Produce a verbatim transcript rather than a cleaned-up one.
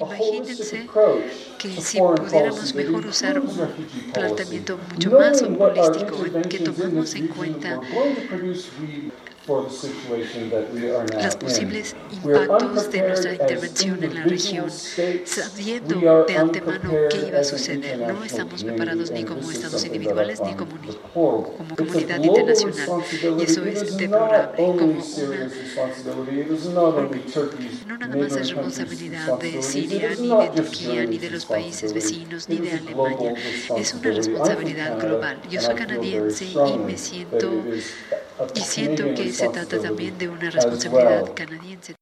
Imagínense que si pudiéramos mejor usar un planteamiento mucho más holístico, en que tomamos en cuenta los posibles impactos de nuestra intervención en la región, sabiendo de antemano qué iba a suceder. No estamos preparados ni como estados individuales ni como, como comunidad internacional. Y eso es deplorable. Como una, no nada más es responsabilidad de Siria, ni de Turquía, ni de los países vecinos, ni de Alemania. Es una responsabilidad global. Yo soy canadiense y me siento... Y siento que se trata también de una responsabilidad canadiense.